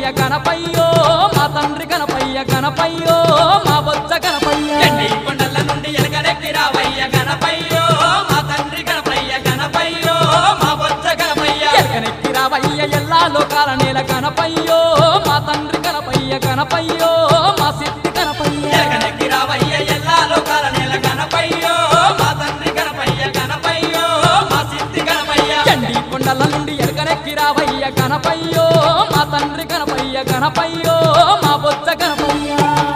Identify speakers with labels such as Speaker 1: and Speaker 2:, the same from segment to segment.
Speaker 1: గణపయ్య గణపయ్యో మా తండ్రి గణపయ్య గణపయ్యో మా బొజ్జ గణపయ్య
Speaker 2: ఎండి కొండల నుండి ఎలగరెక్కి రావయ్య గణపయ్యో మా తండ్రి గణపయ్య గణపయ్యో మా బొజ్జ గణపయ్య
Speaker 1: ఎలగనెక్కి రావయ్య ఎల్లా లోకాల నేల గణపయ్యో మా తండ్రి గణపయ్య గణపయ్యో మా సిద్ధి గణపయ్య
Speaker 2: ఎలగరెక్కి రావయ్య ఎల్లా లోకాల నేల గణపయ్యో మా తండ్రి గణపయ్య గణపయ్యో మా సిద్ధి గణపయ్య
Speaker 1: ఎండి కొండల నుండి ఎలగనెక్కి రావయ్య గణపయ్యో మా తండ్రి గణపయ్య గణపయ్యో మా బొజ్జ గణపయ్య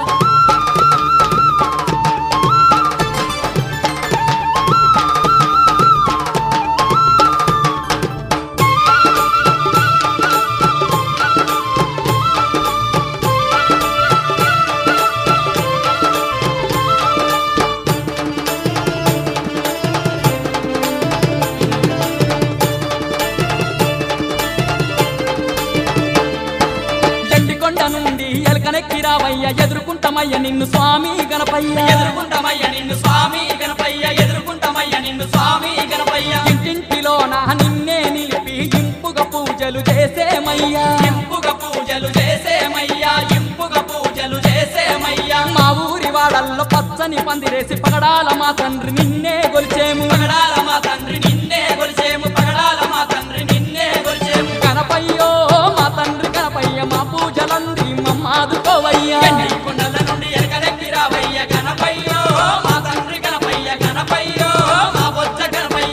Speaker 1: ఎలకనెక్కి రావయ్య ఎదుర్కొంటామయ్య నిన్ను స్వామి గణపయ్య
Speaker 2: ఎదుర్కొంటామయ్య నిన్ను స్వామి గణపయ్య ఎదుర్కొంటామయ్య నిన్ను స్వామి గణపయ్య
Speaker 1: ఇంటింటిలో నా నిన్నే నిలిపి ఇంపుగా పూజలు చేసేమయ్యా
Speaker 2: ఇంపుగా పూజలు చేసేమయ్యా ఇంపుగా పూజలు చేసేమయ్యా
Speaker 1: మా ఊరి వాడల్లో పచ్చని పందిరేసి పగడాల మా తండ్రి నిన్నే గొలిచేము
Speaker 2: పగడాల మా తండ్రి నిన్నే గొలిచేము పగడాల మా తండ్రి నిన్నే గొలిచేము
Speaker 1: గణపయ్యో మా తండ్రి గణపయ్య మా పూజలంది మమ్మాదుకోవయ్యా
Speaker 2: ఎండి కొండల నుండి ఎలకరెక్కి రావయ్య గణపయ్యో మా తండ్రి గణపయ్య గణపయ్యో మా బొజ్జ గణపయ్య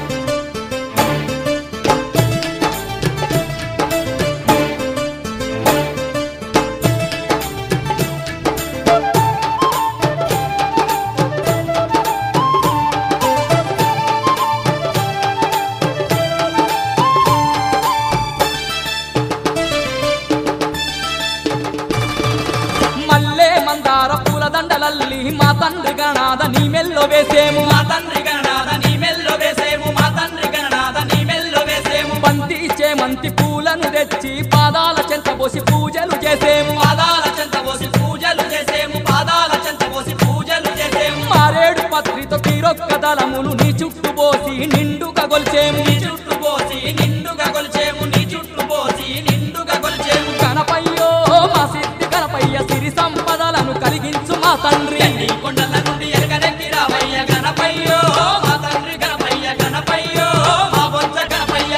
Speaker 1: మల్లె మందార పూల దండలల్లి మా తండ్రి గణాద నీ మెల్లో వేసేము
Speaker 2: మా తండ్రి గణనాథ నీ మెల్లో వేసేము మా తండ్రి గణనాథ నీ మెల్లో వేసేము
Speaker 1: బంతి చేమంతి పూలను తెచ్చి పాదాల చెంత పోసి పూజలు చేసేము
Speaker 2: పాదాల చెంత పోసి పూజలు చేసేము పాదాల చెంత పోసి పూజలు చేసేము
Speaker 1: మారేడు పత్రితో తీరొక్క దళములు నీ చుట్టూ పోసి నిండుగా గొల్చేము
Speaker 2: నీ చుట్టూ పోసి నిండుగా కొలిచేము నీ చుట్టూ పోసి నిండుగా కొలిచేము
Speaker 1: గణపయ్యో మా సిద్ధి గణపయ్య సిరి సంపదలను కలిగించు మా తండ్రి
Speaker 2: ఎండి కొండల నుండి ఎలకరెక్కి రావయ్య గణపయ్యో మా తండ్రి గణపయ్య గణపయ్యో మా బొజ్జ గణపయ్య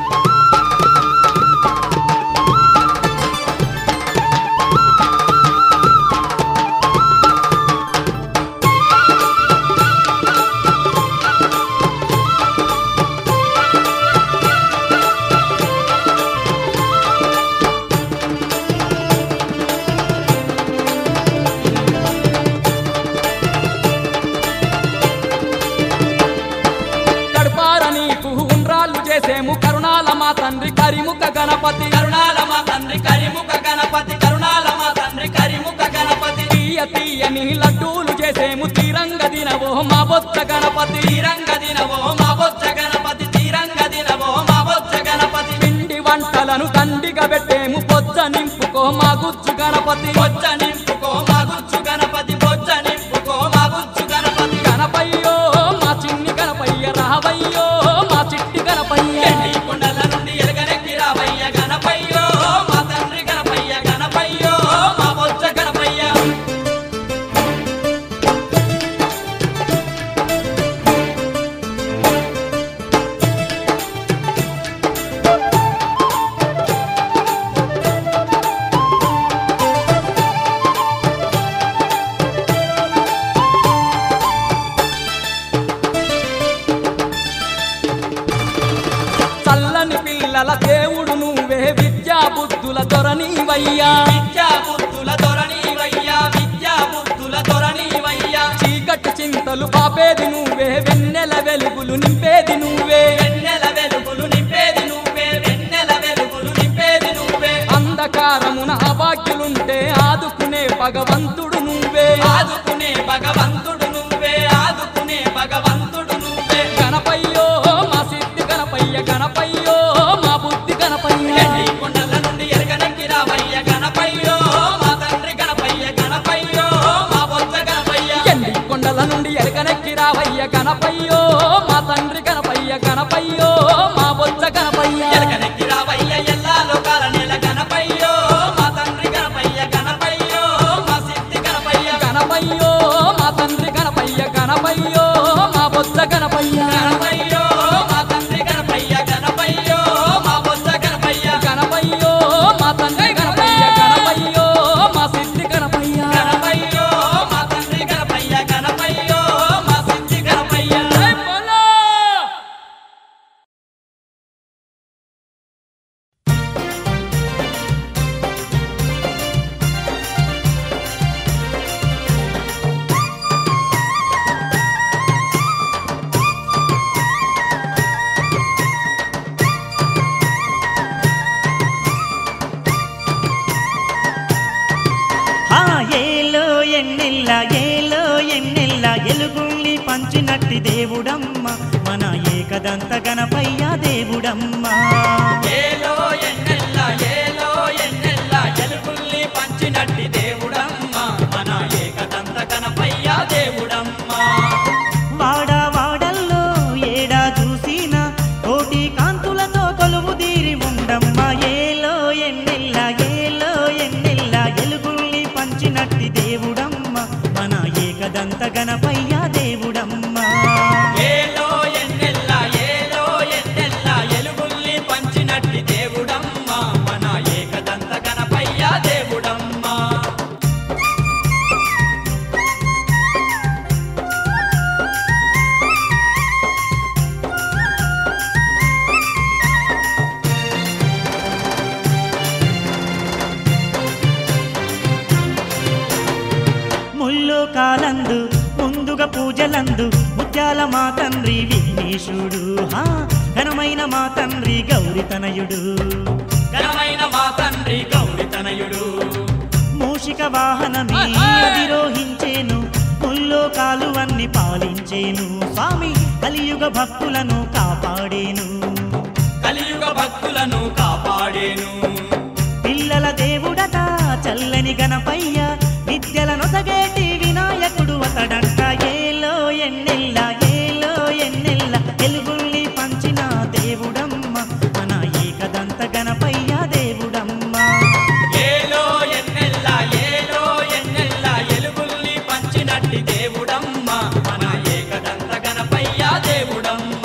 Speaker 1: గడపార నీకు ఉండ్రాళ్ళు చేసేము కరుణాల మా తండ్రి కరిముఖ గణపతి
Speaker 2: కరుణాల మా తండ్రి కరిముఖ గణపతి కరుణాల మా తండ్రి కరిముఖ గణపతి
Speaker 1: తీయ తీయని లడ్డూలు చేసేము తీరంగ దినవో మా బొత్త గణపతి
Speaker 2: తీరంగ దినవో మా బొజ్జ గణపతి తీరంగ దినవో మా బొజ్జ గణపతి
Speaker 1: పిండి వంటలను దండిగా పెట్టేము బొజ్జ నింపుకో మా గుజ్జు గణపతి
Speaker 2: బొజ్జ నింపుకో మా గుజ్జు గణపతి బొజ్జ నింపుకో మా గుజ్జు గణపతి
Speaker 1: గణపయ్యో మా చిన్ని గణపయ్య రావయ్యో మా చిట్టి గణపయ్య
Speaker 2: ఎండి కొండల నుండి ఎలగరెక్కి రావయ్య గణపయ్యో మా తండ్రి గణపయ్య గణపయ్యో మా బొజ్జ గణపయ్య
Speaker 1: చల్లని పిల్లల దేవుడు నువ్వే విద్యా బుద్ధుల దొరనీవయ్యా
Speaker 2: విద్యా బుద్ధుల దొరనీవయ్యా విద్యా బుద్ధుల దొరనీవయ్యా
Speaker 1: చీకటి చింతలు పాపేది నువ్వే వెన్నెల వెలుగులు నింపేది నువ్వే
Speaker 2: వెన్నెల వెలుగులు నింపేది నువ్వే వెన్నెల వెలుగులు నింపేది నువ్వే
Speaker 1: అంధకారమున అభాగ్యులుంటే ఆదుకునే భగవంతుడు నువ్వే
Speaker 2: ఆదుకునే భగవంతుడు నువ్వే ఆదుకునే భగవంతుడు నువ్వే
Speaker 1: గణపయ్యో మా సిద్ధి గణపయ్య గణపయ్యో మా బుద్ధి గణపయ్య
Speaker 2: ఎండి కొండల నుండి ఎలగరెక్కి రావయ్య గణపయ్యో మా తండ్రి గణపయ్య గణపయ్యో మా బొజ్జ గణపయ్య
Speaker 1: ఎండి కొండల నుండి ఎరగనెక్కి రావయ్య గణపయ్యో మా తండ్రి గణపయ్య గణపయ్యో మా బొజ్జ గణపయ్య
Speaker 2: ఎలగరెక్కి రావయ్య ఎల్లా లోకాల నేల గణపయ్యో
Speaker 3: ఎలుగుల్ని పంచినట్టి దేవుడమ్మ మన ఏకదంత గణపయ్య దేవుడమ్మ
Speaker 2: ఏలో ఎన్నెల్ల ఎలుగుల్ని పంచినట్టి దేవుడమ్మ మన ఏకదంత గణపయ్య దేవుడమ్మ
Speaker 3: వాడా వాడల్లో ఏడా చూసిన కోటి కాంతులతో కొలువు తీరి ఉండమ్మ ఏలో ఎన్నెల్ల ఎలుగుల్ని పంచినట్టి దేవుడమ్మ మన ఏకదంత గణపయ్య దేవుడమ్మ
Speaker 2: ఏలో ఎన్నెల్ల ఎలుగుల్ని పంచినట్టి దేవుడమ్మ మన ఏకదంత గణపయ్య దేవుడమ్మ
Speaker 3: ముల్లోకాలందు ముందుగా పూజలందు ముత్యాల మా తండ్రి విఘ్నేశుడు ఘనమైన మా తండ్రి గౌరితనయుడు
Speaker 2: ఘనమైన మా తండ్రి గౌరితనయుడు
Speaker 3: మూషిక వాహనమే అధిరోహించేను ముల్లోకాలు అన్ని పాలించేను స్వామి కలియుగ భక్తులను కాపాడేను
Speaker 2: కలియుగ భక్తులను కాపాడేను
Speaker 3: పిల్లల దేవుడట చల్లని గణపయ్య విద్యలను సగేటి వినాయకుడు అతడంట ఏలో ఎన్నెల్ల ఎలుగుల్ని పంచిన దేవుడమ్మ మన ఏకదంత గణపయ్య దేవుడమ్మ
Speaker 2: ఏలో ఎన్నెల్ల ఎలుగుల్ని పంచినట్టి దేవుడమ్మ మన ఏకదంత గణపయ్య దేవుడమ్మ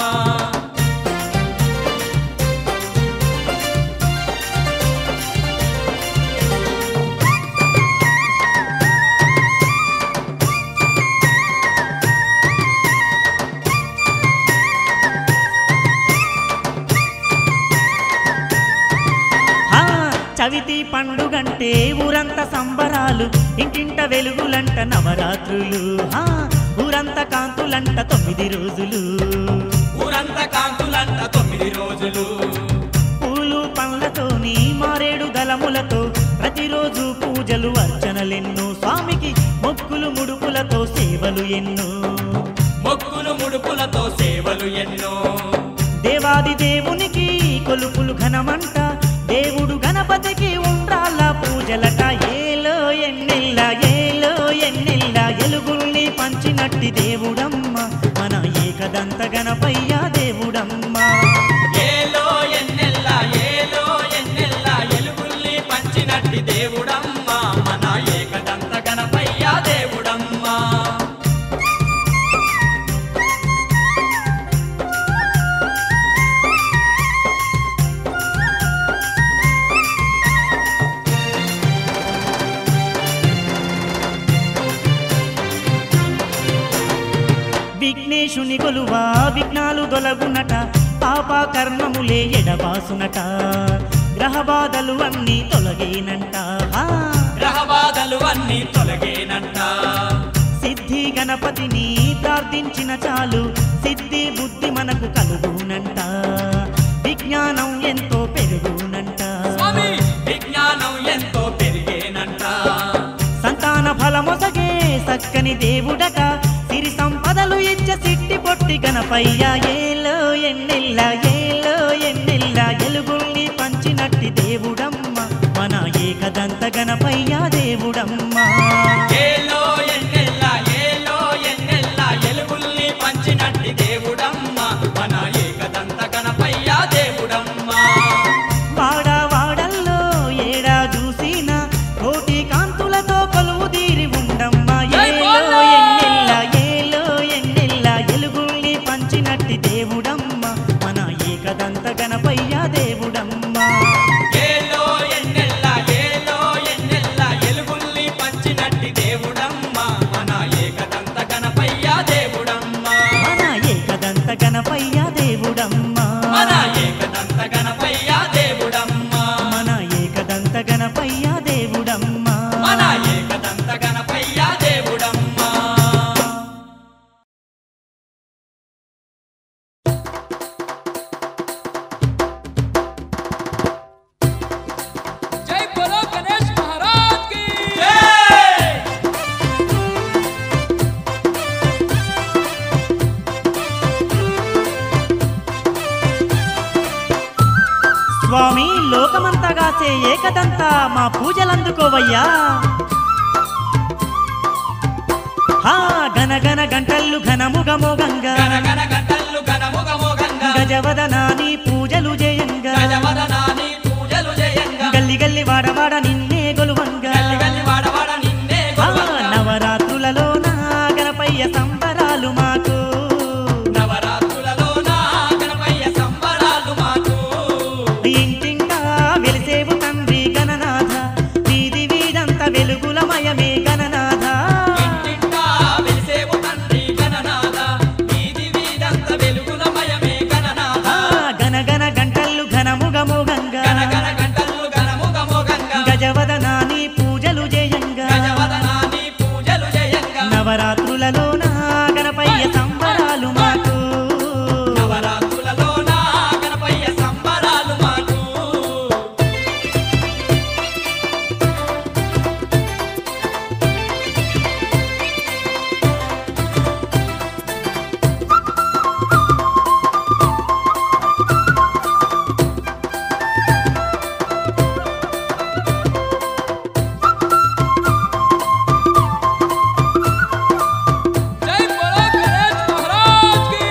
Speaker 3: చవితి పండుగంటే ఊరంత సంబరాలు ఇంటింట వెలుగులంట నవరాత్రులు ఊరంత కాంతులంట 9 రోజులు
Speaker 2: ఊరంత కాంతులంట 9 రోజులు
Speaker 3: పూలు పండ్లతోని మారేడు దళములతో ప్రతిరోజు పూజలు అర్చనలెన్నో స్వామికి మొక్కులు ముడుపులతో సేవలు ఎన్నో
Speaker 2: మొక్కులు ముడుపులతో సేవలు ఎన్నో
Speaker 3: దేవాది దేవునికి కొలుపులు ఘనమంట దేవుడు గణపతికి ఉండ్రాళ్ళ పూజలట ఏలో ఎన్నెల్ల ఎలుగుల్ని పంచినట్టి దేవుడమ్మ మన ఏకదంత గణపయ్య దేవుడమ్మ
Speaker 2: ఏలో ఎన్నెల్ల ఎలుగుల్ని పంచినట్టి దేవుడమ్మ మన ఏకదంత గణపయ్య దేవుడమ్మ
Speaker 3: విఘ్నేశుని కొలువా విఘ్నాలు దొలగునట పాప కర్మములే ఎడబాసునట గ్రహ బాధలు అన్నీ తొలగేనంట
Speaker 2: గ్రహ బాధలు అన్నీ తొలగేనంట
Speaker 3: సిద్ధి గణపతిని ప్రార్థించిన చాలు సిద్ధి బుద్ధి మనకు కలుగునంట విజ్ఞానం ఎంతో పెరుగునంట
Speaker 2: విజ్ఞానం ఎంతో పెరిగేనంట
Speaker 3: సంతాన ఫలమొసగే సక్కని దేవుడట సిరి సంపదలు ఇచ్చ సిట్టి పొట్టి గణపయ్య ఏలో ఎన్నెల్ల ఎలుగుల్ని పంచినట్టి దేవుడమ్మ మన ఏకదంత గణపయ్య దేవుడమ్మ
Speaker 2: ఏలో ఎన్నెల్ల ఎలుగుల్ని పంచినట్టి దేవుడమ్మ మన ఏకదంత గణపయ్య దేవుడమ్మ
Speaker 3: వాడా వాడల్లో ఏడా చూసిన కోటి కాంతులతో కొలువు తీరి ఉండమ్మ ఏలో ఎన్నెల్ల ఎలుగుల్ని పంచినట్టి దేవుడమ్మ మన ఏకదంత గణపయ్య దేవుడమ్మ
Speaker 2: ఏలో ఎన్నెల్ల ఎలుగుల్ని పంచినట్టి దేవుడమ్మ మన ఏకదంత గణపయ్య దేవుడమ్మ
Speaker 3: మన ఏకదంత గణపయ్య దేవుడమ్మ
Speaker 2: మన ఏకదంత గణపయ్య దేవుడమ్మ
Speaker 3: మన ఏకదంత గణపయ్య దేవుడమ్మ
Speaker 2: మన ఏకదంత గణపయ్య దేవుడమ్మ
Speaker 3: స్వామి లోకమంతగాసే ఏకదంత మా పూజలందుకోవయ్యా. హా గన గన గంటల్లు ఘనముగమోగంగా
Speaker 2: గనగన గంటలు ఘనముగమోగంగా
Speaker 3: గజవదనాని పూజలు జయంగా
Speaker 2: గజవదనాని పూజలు జయంగా
Speaker 3: గల్లి గల్లి వాడవాడ నిన్నే గొలువంగా
Speaker 2: గల్లి గల్లి వాడవాడ నిన్నే
Speaker 3: హా
Speaker 2: గొలువంగా
Speaker 3: నవరాత్రులలోన గణపయ్య సంబరాలు మాకు
Speaker 2: నవరాత్రులలోన గణపయ్య సంబరాలు మాకు
Speaker 3: ఇంటింటా వెలిసేవు తండ్రి గణనాథ వీధి వీధంత వెలుగులమయమే గణనాథ
Speaker 2: ఇంటింటా వెలిసేవు తండ్రి గణనాథ వీధి వీధంత వెలుగులమయమే గణనాథ
Speaker 3: గన గన గంటల్లు ఘనముగమోగంగా
Speaker 2: గనగన గంటలు ఘనముగమోగంగా
Speaker 3: గజవదనాని పూజలు జయంగా
Speaker 2: గజవదనాని పూజలు జయంగా
Speaker 3: నవరాత్రులలోన గణపయ్య సంబరాలు మాకు
Speaker 2: నవరాత్రులలోన గణపయ్య సంబరాలు మాకు
Speaker 1: జై బోలో గణేష్ మహారాజ్ కి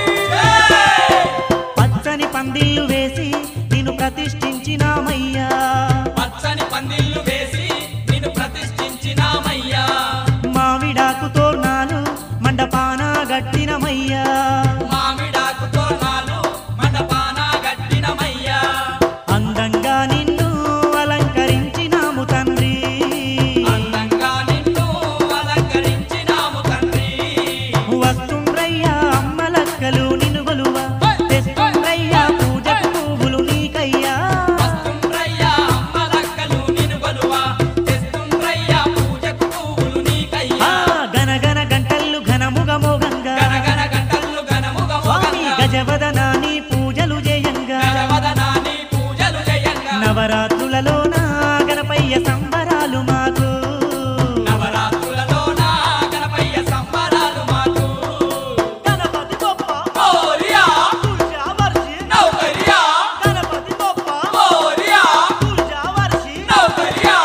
Speaker 3: పచ్చని పందిళ్ళు వేసి నిన్ను ప్రతిష్ఠించినామయ్యా
Speaker 2: పచ్చని పందిళ్ళు వేసి నిన్ను ప్రతిష్ఠించినామయ్యా
Speaker 3: మావిడాకు తోరణాలు మండపాన గట్టినమయ్యా
Speaker 2: మామిడాకు తోరణాలు మండపాన గట్టినమయ్యా
Speaker 3: అందంగా నిన్ను అలంకరించినాము తండ్రి
Speaker 2: అందంగా నిన్ను అలంకరించినాము తండ్రి
Speaker 3: వస్తుండ్రయ్యా అమ్మలక్కలు నిన్ను గొలువ తెస్తుండ్రయ్యా పూజకు పువ్వులు నీకయ్యా
Speaker 2: వస్తుండ్రయ్యా అమ్మలక్కలు నిన్ను గొలువ తెస్తుండ్రయ్యా పూజకు పువ్వులు నీకయ్యా
Speaker 3: గన గన గంటల్లు ఘనముగమోగంగా
Speaker 2: గనగన గంటలు
Speaker 3: స్వామి
Speaker 2: ఘనముగమోగంగా
Speaker 3: గజవదనాని పూజలు జయంగా
Speaker 2: గజవదనాని పూజలు జయంగా
Speaker 3: నవరాత్రులలోన గణపయ్య సంబరాలు మాకు
Speaker 2: నవరాత్రులలోన గణపయ్య సంబరాలు మాకు
Speaker 3: గణపతి బొప్ప
Speaker 2: మోరియా
Speaker 3: తుల్జా వర్షి
Speaker 2: నౌకరియా
Speaker 3: గణపతి బొప్ప
Speaker 2: మోరియా
Speaker 3: తుల్జా వర్షి
Speaker 2: నౌకరియా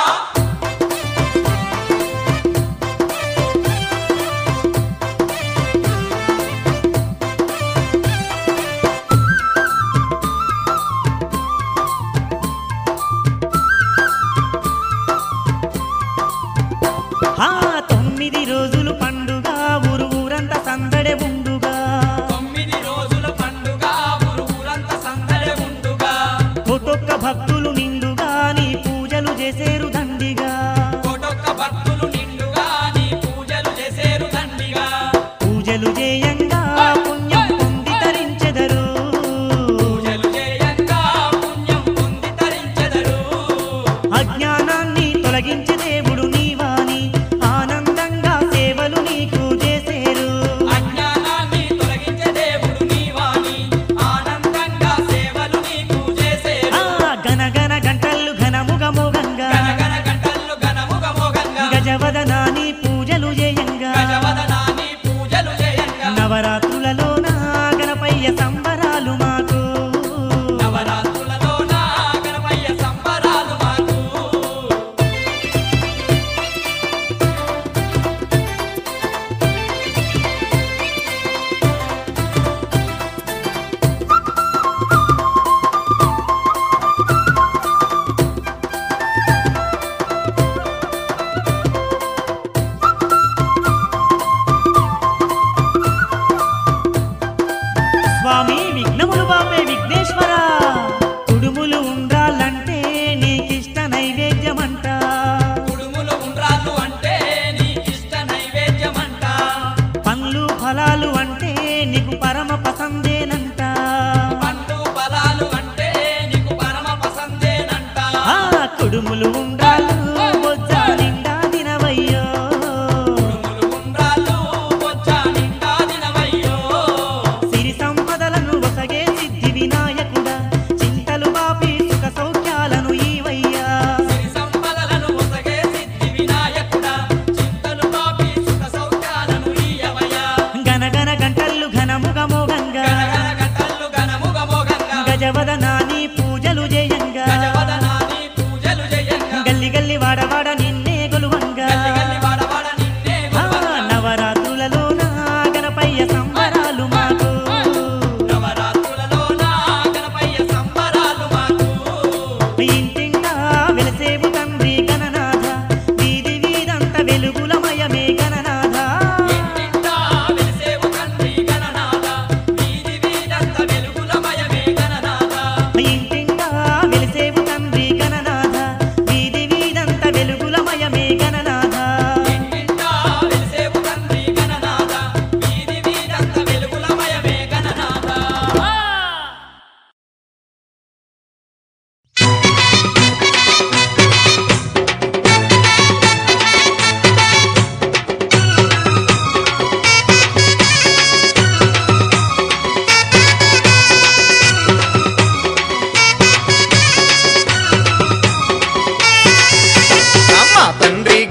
Speaker 3: హా 9 రోజులు పండుగ ఊరు ఊరంతా సందడే ఉండుగా
Speaker 2: 9 రోజుల పండుగ ఊరంతా సందడి ఉండుగా
Speaker 3: ఒక్కొక్క భక్తులు నిండుగా నీ పూజలు చేసేరు దండిగా
Speaker 2: కోటొక్క భక్తులు నిండుగా నీ పూజలు చేసేరు దండిగా
Speaker 3: పూజలు చేయంగా పుణ్యం పొంది తరించెదరు
Speaker 2: పూజలు చేయంగా పుణ్యం పొంది తరించెదరు
Speaker 3: అజ్ఞానాన్ని తొలగించి దేవుడు నీవాని ఆనందంగా సేవలు నీకు చేసేరు
Speaker 2: అజ్ఞానాన్ని తొలగించే దేవుడు నీవాని ఆనందంగా సేవలు నీకు చేసేరు
Speaker 3: గన గన గంటలు ఘనముగమోగంగా
Speaker 2: గనగన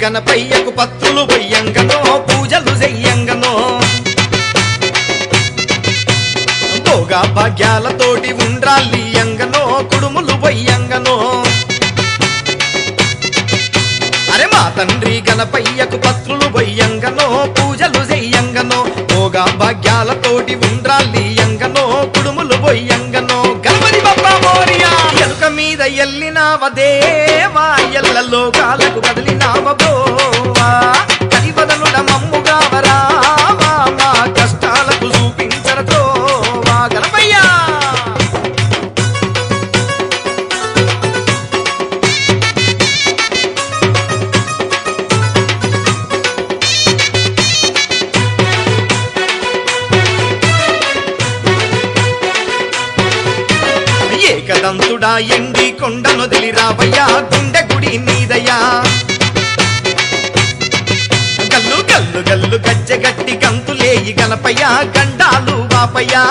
Speaker 4: గణపయ్యకు పత్రులు పొయ్యంగనో పూజలు చెయ్యంగనో భోగా భాగ్యాలతోటి ఉండ్రాలి అంగనో కుడుములు పొయ్యంగనో అరే మా తండ్రి గణపయ్యకు పత్రులు పొయ్యంగనో పూజలు చెయ్యంగనో భోగా భాగ్యాలతోటి ఉండ్రాలి అంగనో కుడుములు పొయ్యంగనో గణపతి బప్పా మోరియా ఎలుక మీద ఎల్లినావ దేవా ఎల్లలో కాలకు కదిలినావ బ్రోవా కరివదనుడ మమ్ముగా వరావా మా కష్టాలకు చూపించరతోవా గణపయ్యా ఏకదంతుడా ఎండి కొండనొదిలి రావయ్యా గుండె గుడి నీదయ్యా గల్లు గల్లు గల్లు గజ్జెగట్టి గంతులేయి గణపయ్యా గండాలు బాపయ్యా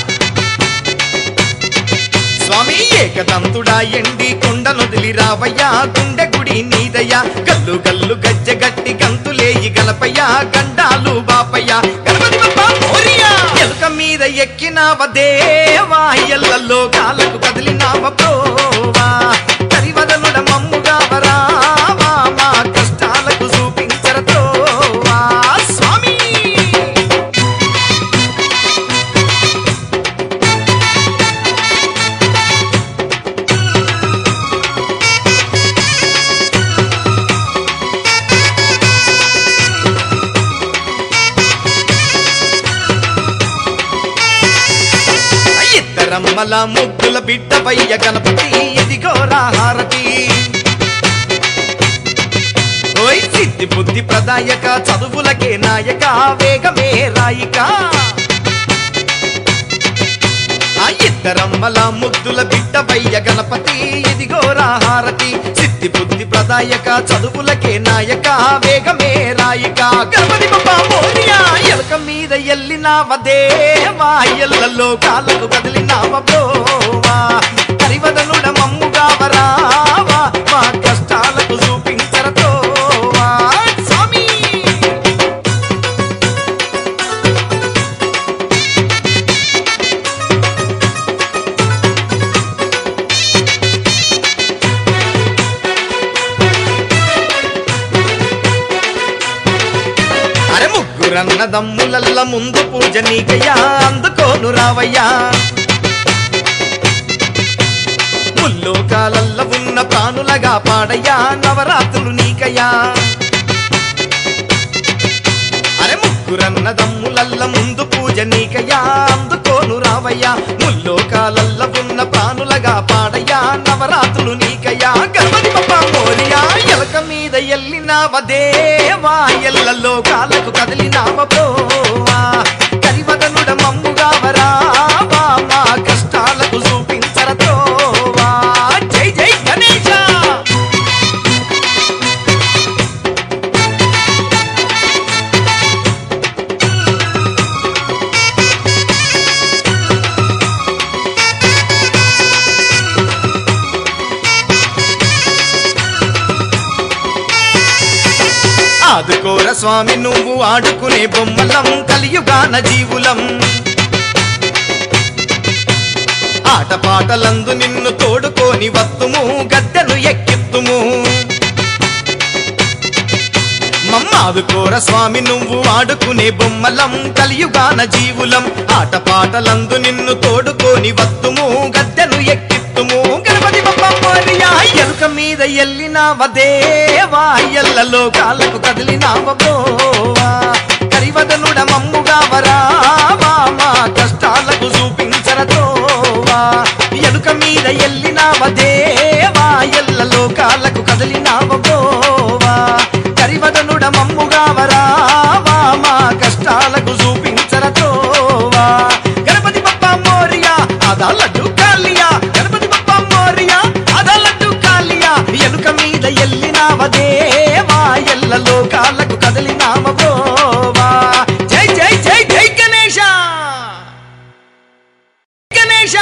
Speaker 4: స్వామి ఏకదంతుడా ఎండి కొండనొదిలి రావయ్యా గుండె గుడి నీదయ్యా గల్లు గల్లు గజ్జెగట్టి గంతులేయి గణపయ్యా గండాలు బాపయ్యా గణపతి బప్పా మోరియా ఎలుక మీద ఎక్కినావ దేవా ఎల్లలో కాలకు కదిలినావ బ్రోవా కరివదనుడ మమ్ముగా వరావా మా కష్టాలకు చూపించరతోవా స్వామి ఇద్దరమ్మల ముగ్గుల బిడ్డపయ్య గణపతి ఇదిగోరా హారతి ఓయ్ సిద్ధి బుద్ధి ప్రదాయక చదువులకే నాయక వేగమే రాయిక ఆ ఇద్దరమ్మల ముగ్గుల బిడ్డపయ్య గణపతి ఇదిగోరా హారతి సిద్ధి బుద్ధి ప్రదాయక చదువులకే నాయక వేగమే రాయిక గణపతి బప్పా మోరియా ఎలుక మీద ఎల్లినావ దేవా ఎల్లలో కాళ్ళకు కదిలినావ బ్రోవా హరివదనుడ మమ్ముగా వరావా మా కష్టాలకు చూపించరతోవా స్వామి అరే ముగ్గురన్నదమ్ములల్ల ముందు పూజ నీకయ్యా అందుకోను రావయ్యా ముల్లోకాలల్ల ఉన్న ప్రాణులగా పాడయ్యా నవరాత్రులు నీకయ్యా అరే ముగ్గురన్నదమ్ములల్ల ముందు పూజ నీకయ్యా అందుకోను రావయ్యా ముల్లోకాలల్ల ఉన్న ప్రాణులగా పాడయ్యా నవరాత్రులు నీకయ్యా గణపతి బప్పా మోరియా ఎలక మీద ఎల్లినావ దేవా ఎల్లలో కాలకు కదిలినావ బ్రోవా కరివదనుడ మమ్ముగా వరావా మా కష్టాలకు చూపించరతోవా జై జై గణేశ ఆదుకోర స్వామి నువ్వు ఆడుకునే బొమ్మలం కలియుగాన జీవులం ఆటపాటలందు నిన్ను తోడుకోని వత్తుము గద్దెను ఎక్కిత్తుము మమ్మాదుకోర స్వామి నువ్వు ఆడుకునే బొమ్మలం కలియుగాన జీవులం ఆటపాటలందు నిన్ను తోడుకోని వత్తుము గద్దెను ఎక్కిత్తుము గణపతి బప్పా మోరియా ఎలుక మీద ఎల్లినావ దేవా ఎల్లలో కాళ్ళకు కదిలినావ బ్రోవా కరివదనుడ మమ్ముగా వరావా మా కష్టాలకు చూపించరతోవా ఎలుక మీద ఎల్లినావ దేవా ఎల్లలో కాళ్ళకు కదిలినావ బ్రోవా కరివదనుడ మమ్ముగా వరావా మా కష్టాలకు చూపించరతోవా గణపతి బప్పా మోరియా ఆదా లడ్డు కాలియా గణపతి బప్పా మోరియా ఆదా లడ్డు కాలియా ఎలుక మీద ఎల్లినావ దేవా ఎల్లలో కాళ్ళకు కదిలినావ బ్రోవా జై జై జై జై గణేశ గణేశ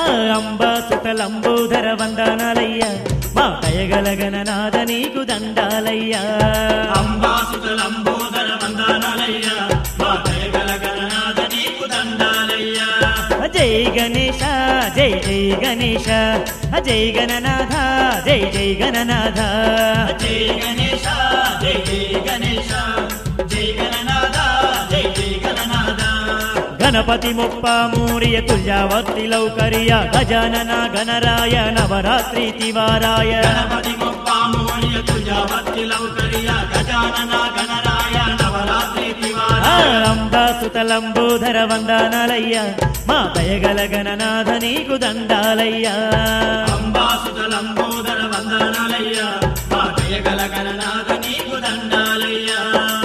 Speaker 3: అంబాసుత లంబోదర వందనాలయ్యా మా దయగల గణనాథ నీకు దండాలయ్యా
Speaker 2: అంబాసుత లంబోదర వందనాలయ్యా మా దయగల గణనాథ నీకు దండాలయ్యా
Speaker 3: జై గణేశ జై జై గణేశ జై గణనాథ జై జై గణనాథ
Speaker 2: జై గణేశ జై జై గణేశ జై గణనాథ జై జై గణనాథ
Speaker 3: గణపతి ముప్ప మూరియ తుల్యావర్తి లౌకర్య గజానన గణరాయ నవరాత్రి తివారాయ
Speaker 2: గణపతి ముప్పామూల్య తుజావర్తి లౌకర్య గజానన గణరాయ నవరాత్రి తివారాయ
Speaker 3: అంబాసుత లంబోదర వందనాలయ్యా మా దయగల గణనాథ నీకు దండాలయ్యా
Speaker 2: అంబాసుత లంబోదర వందనాలయ్యా మా దయగల గణనాథ నీకు దండాలయ్యా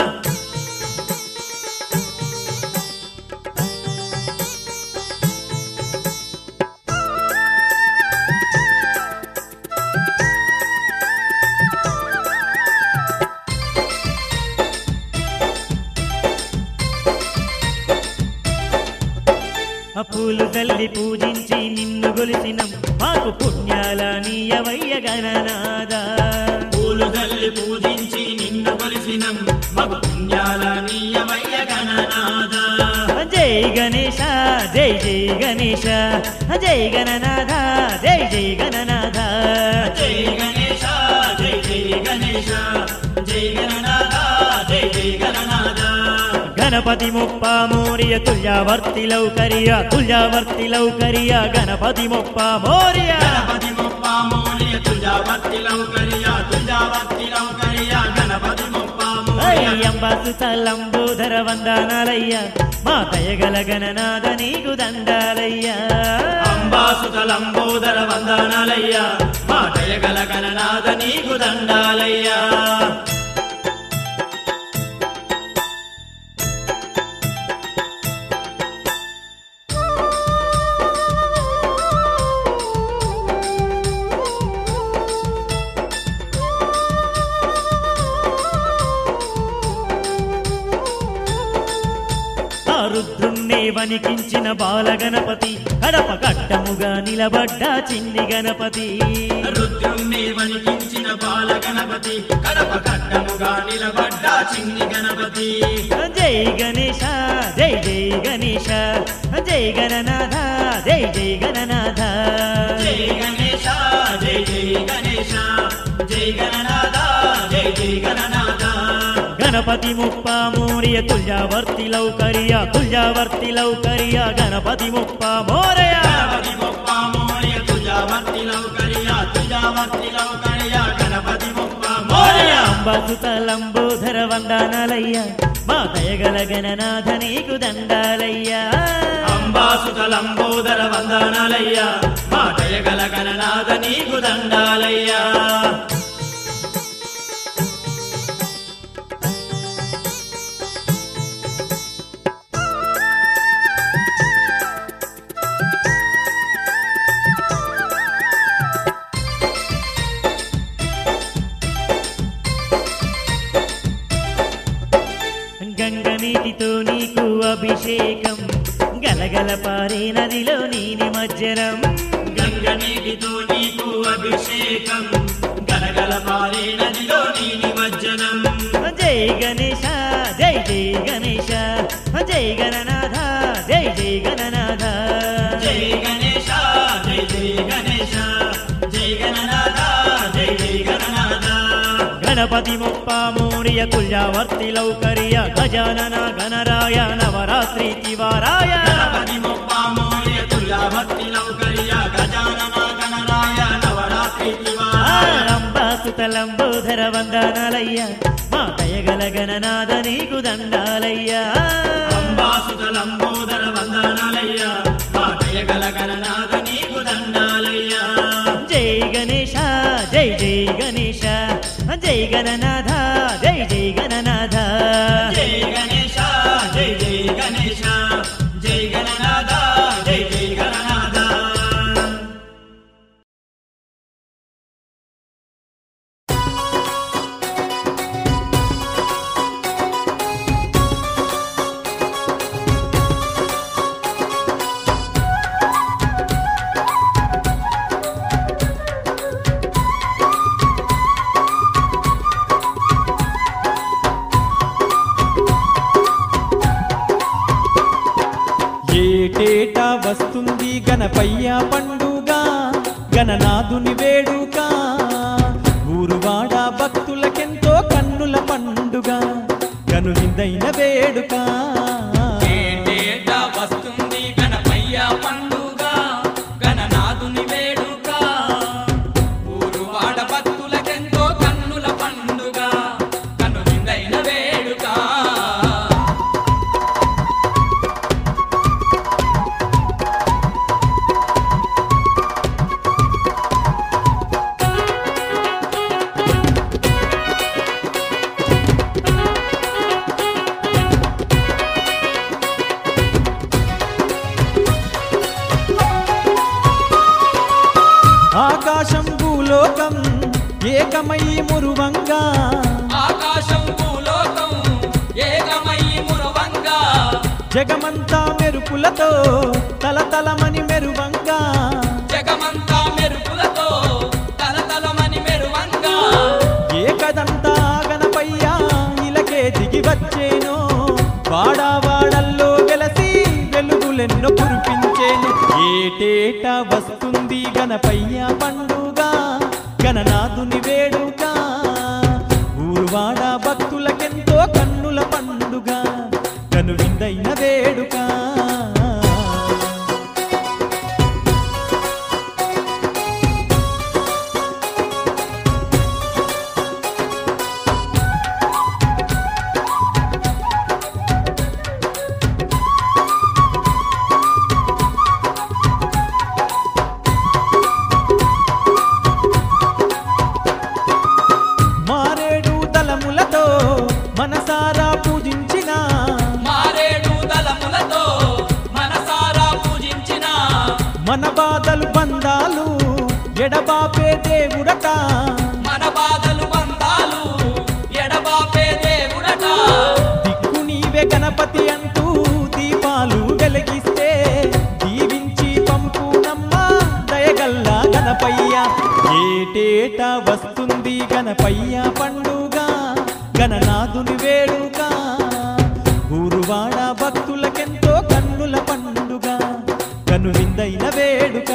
Speaker 3: పూలు తల్లి పూజించి నిన్ను గొలిసినం మాకు పుణ్యాల నీయవయ్య గణనాథ
Speaker 2: పూలు తల్లి పూజించి నిన్ను కొలిసినం మగ పుణ్యాల నీయమయ్య గణనాథ
Speaker 3: జై గణేశ జై జై గణేశ జై గణనాథ జై జై గణనాథ
Speaker 2: జై గణేశ జై జై గణేశ జై గణనాథ జై జై గణనాథ
Speaker 3: గణపతి ముప్ప మోరియ తుల్యావర్తి లౌకర్య గణపతి ముప్ప మోరియ
Speaker 2: గణపతి ముప్పామూల్య తుజావర్తి లౌకర్య గణపతి ముప్పామూల్య
Speaker 3: అంబాసుత లంబోదర వందనాలయ్యా మా దయగల గణనాథ నీకు దండాలయ్యా
Speaker 2: అంబాసుత లంబోదర వందనాలయ్యా మా దయగల గణనాథ నీకు దండాలయ్యా
Speaker 3: రుద్రుణ్ణే వణికించిన బాలగణపతి కడప కట్టముగా నిలబడ్డ చిన్ని గణపతి
Speaker 2: రుద్రుణ్ణి వణికించిన బాల గణపతి కడప కట్టముగా నిలబడ్డ చిన్ని గణపతి
Speaker 3: జై గణేశ జై జై గణేశ జై గణనాథ జై జై గణనాథ
Speaker 2: జై గణేశ జై జై గణేశ జై గణనాథ జై జై గణనాథ
Speaker 3: గణపతి ముప్ప మోరియ తుల్యావర్తి లౌకర్య గణపతి ముప్ప మోరయ
Speaker 2: గణపతి ముప్పామూల్య తుజావర్తి లౌకర్య గణపతి ముప్పామూల్య
Speaker 3: అంబాసుత లంబోదర వందనాలయ్యా మా దయగల గణనాథ నీకు దండాలయ్యా
Speaker 2: అంబాసుత లంబోదర వందనాలయ్యా మా దయగల గణనాథ నీకు దండాలయ్యా
Speaker 3: గంగ నీటితో నీకు అభిషేకం గలగల పారే నదిలో నీ నిమజ్జనం
Speaker 2: గంగ నీటితో నీకు అభిషేకం గలగల పారే నదిలో నీ నిమజ్జనం
Speaker 3: జై గణేశ జై జై గణేశ జై గణనాథ జై జై గణనాథ
Speaker 2: జై గణేశ జై జై గణేశ జై గణనాథ జై జై గణనాథ
Speaker 3: గణపతి ముప్ప మోరియ తుల్యావర్తి లౌకర్య గజానన గణరాయ నవరాత్రి తివారాయ
Speaker 2: గణపతి ముప్పామూల్య తుజావర్తి లౌకర్య గజానన గణరాయ నవరాత్రి తివారాయ
Speaker 3: అంబాసుత లంబోదర వందనాలయ్యా మా దయగల గణనాథ నీకు దండాలయ్యా
Speaker 2: అంబాసుత లంబోదర వందనాలయ్యా మా దయగల గణనాథ నీకు దండాలయ్యా
Speaker 3: జై గణేశ జై జై గణేశ జై గణనాథ జై జై గణనాథ
Speaker 2: జై గణేశ జై జై గణేశ జై గణనాథ జై జై గణనాథ
Speaker 5: ఏటేటా వస్తుంది గణపయ్య పండుగ గణనాథుని వేడుక ఊరువాడ భక్తులకెంతో కన్నుల పండుగ కనువిందైన వేడుక
Speaker 2: ఏటేటా వస్తుంది గణపయ్య పండుగ గణనాథుని వేడుక ఊరువాడ భక్తులకెంతో కన్నుల పండుగ కనువిందైన వేడుక
Speaker 5: ఆకాశం భూలోకం ఏకమై మురువంగా
Speaker 2: ఆకాశం భూలోకం ఏకమై మురవంగా
Speaker 5: జగమంతా మెరుపులతో తలతలమని మెరువంగా
Speaker 2: జగమంతా మెరుపులతో తలతలమని మెరువంగా
Speaker 5: ఏకదంతా గణపయ్య ఇలకే దిగి వచ్చేను వాడావాడల్లో వెలసి వెలుగులెన్నో కురిపించేను ఏటేటా వస్తుంది గణపయ్య పండుగ గణనాథుని వేడుక ఊరువాడ భక్తులకెంతో కన్నుల పండుగ కనువిందైన వేడుక మారేడు దళములతో మనసారా పూజించిన
Speaker 2: మారేడు దళములతో మనసారా పూజించిన
Speaker 5: మన బాధలు బంధాలు ఎడబాపే దేవుడట
Speaker 2: మన బాధలు బంధాలు ఎడబాపే దేవుడట
Speaker 5: దిక్కు నీవే గణపతి అంటూ దీపాలు వెలిగిస్తే దీవించి పంపునమ్మ దయగల్లా గణపయ్య ఏటేటా వస్తుంది గణపయ్య పండుగ గణనాథుని వేడుక ఊరువాడ భక్తులకెంతో కన్నుల పండుగ కనువిందైన వేడుక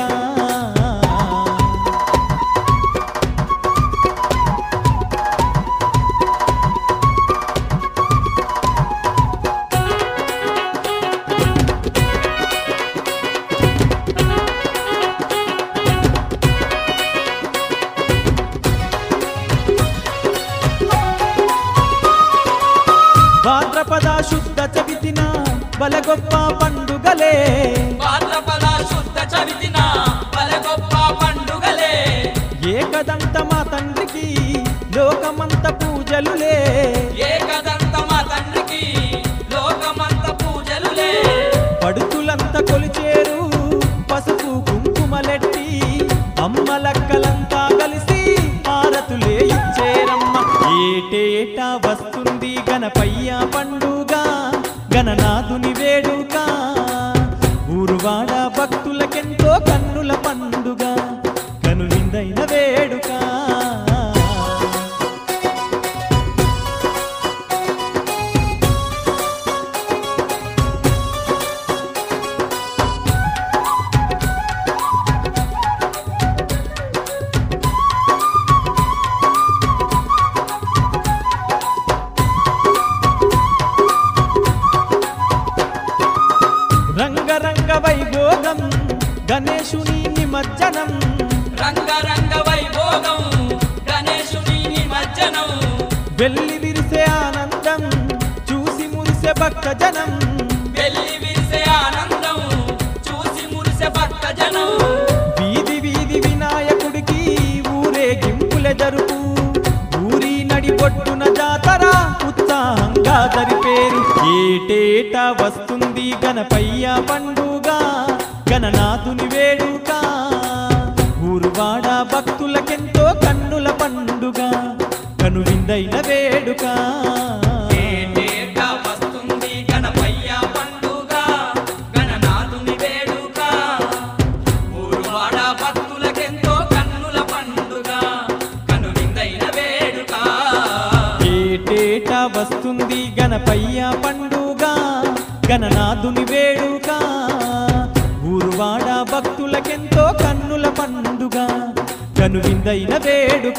Speaker 5: భాద్రపద శుద్ధ చవితిన బలగొప్ప పండుగలే
Speaker 2: భాద్రపద శుద్ధ చవితిన బలగొప్ప పండుగలే
Speaker 5: ఏకదంత మా తండ్రికి లోకమంత పూజలులే
Speaker 2: ఏకదంత మా తండ్రికి లోకమంత పూజలులే
Speaker 5: పడుతులంతా కొలిచేరు పసుపు కుంకుమలెట్టి అమ్మలక్కలంతా కలిసి హారతులే ఇచ్చేరమ్మ ఏటేటా వస్తుంది గణపయ్య పండుగ గణనాథుని వేడుక ఊరువాడ భక్తులకెంతో కన్నుల పండుగ కనువిందైన వేడుక రంగరంగ వైభోగం గణేశుని నిమజ్జనం
Speaker 2: రంగరంగ వైభోగం గణేశుని నిమజ్జనం
Speaker 5: వెల్లి విరిసే ఆనందం చూసి మురిసే భక్తజనం
Speaker 2: వెల్లి విరిసే ఆనందం చూసి మురిసే భక్తజనం
Speaker 5: వీధి వీధి వినాయకుడికి ఊరేగింపులే జరుపు ఊరి నడిబొట్టున జాతర ఉత్సాహంగా జరిపేరు ఏటేటా వస్తుంది గణపయ్య పండుగ గణనాథుని వేడుక ఊరువాడ భక్తులకెంతో కన్నుల పండుగ కనువిందైన వేడుక
Speaker 2: ఏటేటా వస్తుంది గణపయ్య పండుగ గణనాథుని వేడుక ఊరువాడ భక్తులకెంతో కన్నుల పండుగ కనువిందైన వేడుక
Speaker 5: ఏటేటా వస్తుంది గణపయ్య పండుగ గణనాథుని వేడుక కనువిందైన వేడుక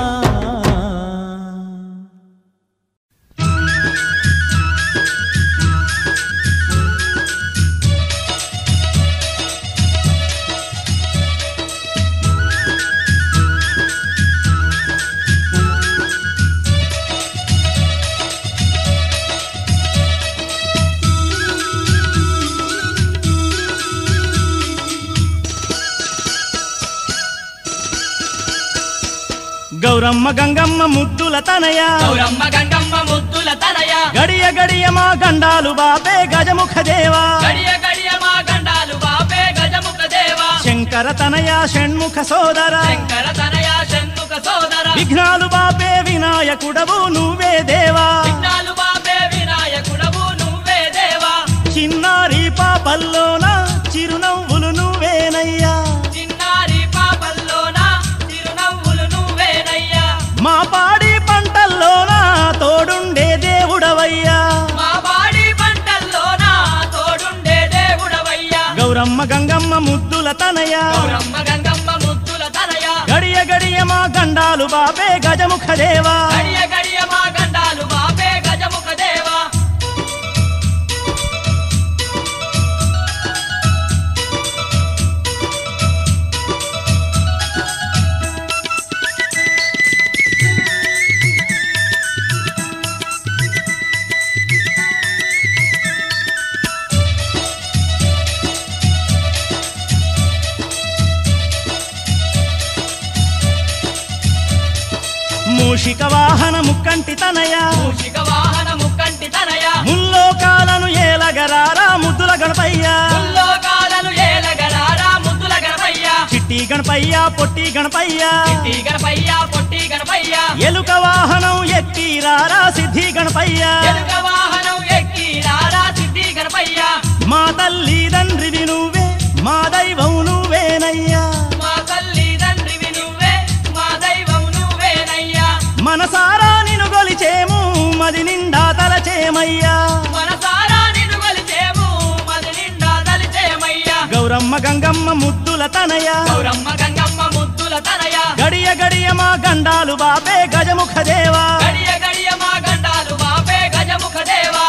Speaker 3: గౌరమ్మ గంగమ్మ ముద్దుల తనయ
Speaker 2: గౌరమ్మ గంగమ్మ ముద్దుల తనయ
Speaker 3: గడియ గడియ మా గండాలు బాపే గజముఖ దేవా
Speaker 2: గడియ గడియ మా గండాలు బాపే గజముఖ దేవా
Speaker 3: శంకర తనయ షణ్ముఖ సోదర
Speaker 2: శంకర తనయ షణ్ముఖ సోదర
Speaker 3: విఘ్నాలు బాపే వినాయకుడవు నువ్వే దేవా
Speaker 2: విఘ్నాలు బాపే వినాయకుడవు నువ్వే దేవా
Speaker 3: చిన్నారి పాపల్లోన చిరునవ్వులు నువ్వేనయ్యా
Speaker 2: చిన్నారి పాపల్లోన చిరునవ్వులు నువ్వేనయ్యా
Speaker 3: మా పాడి పంటల్లోన తోడుండే దేవుడవయ్యా
Speaker 2: మా బాడి పంటల్లోన తోడుండే దేవుడవయ్యా
Speaker 3: గౌరమ్మ గంగమ్మ ముద్దుల తనయ
Speaker 2: గౌరమ్మ గంగమ్మ ముద్దుల తనయ
Speaker 3: గడియ గడియ మా గండాలు బాపే గజముఖ దేవా
Speaker 2: గడియ గడియ మా గండాలు బాపే గజముఖ దేవా
Speaker 3: మూషిక వాహన ముక్కంటి తనయ
Speaker 2: మూషిక వాహన ముక్కంటి తనయ
Speaker 3: ముల్లోకాలను ఏలగరారా ముద్దుల గణపయ్య
Speaker 2: ముల్లోకాలను ఏలగరారా ముద్దుల గణపయ్య
Speaker 3: చిట్టి గణపయ్య పొట్టి గణపయ్య
Speaker 2: చిట్టి గణపయ్య పొట్టి గణపయ్య
Speaker 3: ఎలుక వాహనం ఎక్కిరారా సిద్ధి గణపయ్య
Speaker 2: ఎలుక వాహనం ఎక్కి రారా సిద్ధి గణపయ్య
Speaker 3: మా తల్లి తండ్రివి నువ్వే మా దైవం నువ్వేనయ్యా
Speaker 2: మా తల్లి తండ్రివి నువ్వే మా దైవం నువ్వేనయ్యా
Speaker 3: మనసారా నిన్ను గొలిచేము మది నిండా తలచేమయ్యా
Speaker 2: మనసారా నిన్ను కొలిచేము మది నిండా తలిచేమయ్యా
Speaker 3: గౌరమ్మ గంగమ్మ ముద్దుల తనయ
Speaker 2: గౌరమ్మ గంగమ్మ ముద్దుల తనయ
Speaker 3: గడియ గడియ మా గండాలు బాపే గజముఖ దేవా
Speaker 2: గడియ గడియ మా గండాలు బాపే గజముఖ దేవా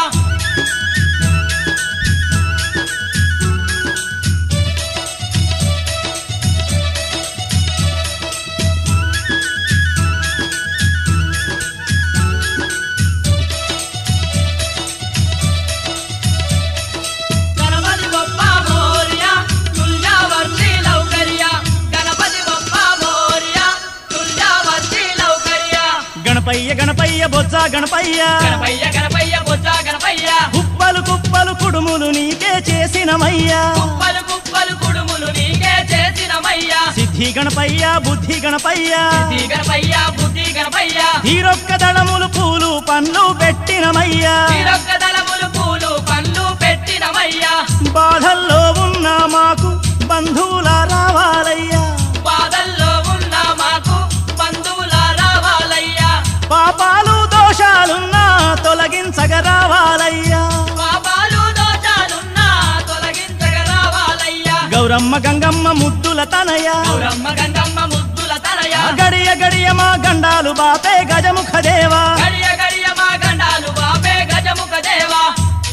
Speaker 2: గణపతి బొప్ప మోరియా తుల్యావర్తి లౌకర్య గణపతి బొప్ప మోరియా తుల్యావర్తి లౌకర్య
Speaker 3: గణపయ్య గణపయ్య బొజ్జ గణపయ్య
Speaker 2: గణపయ్య గణపయ్య బొజ్జ గణపయ్య
Speaker 3: కుప్పలు కుప్పలు కుడుములు నీకే చేసినమయ్యా
Speaker 2: కుప్పలు కుప్పలు కుడుములు నీకే చేసినమయ్యా
Speaker 3: సిద్ధి గణపయ్య బుద్ధి గణపయ్య
Speaker 2: సిద్ధి గణపయ్య బుద్ధి గణపయ్య
Speaker 3: తీరొక్క దళములు పూలు పండ్లు పెట్టినమయ్యా
Speaker 2: తీరొక్క దళములు పూలు పండ్లు పెట్టినమయ్యా
Speaker 3: బాధల్లో ఉన్న మాకు బంధువుల రావాలయ్యా
Speaker 2: బాధల్లో ఉన్న మాకు బంధువుల రావాలయ్యా
Speaker 3: పాపాలు దోషాలున్నా తొలగించగ రావాలయ్యా
Speaker 2: పాపాలు దోషాలున్నా తొలగించగ రావాలయ్యా
Speaker 3: గౌరమ్మ గంగమ్మ ముద్దుల తనయ
Speaker 2: గౌరమ్మ గంగమ్మ ముద్దుల తనయ
Speaker 3: గడియ గడియ మా గండాలు బాపే గజముఖ దేవా
Speaker 2: గడియ గడియ మా గండాలు బాపే గజముఖ దేవా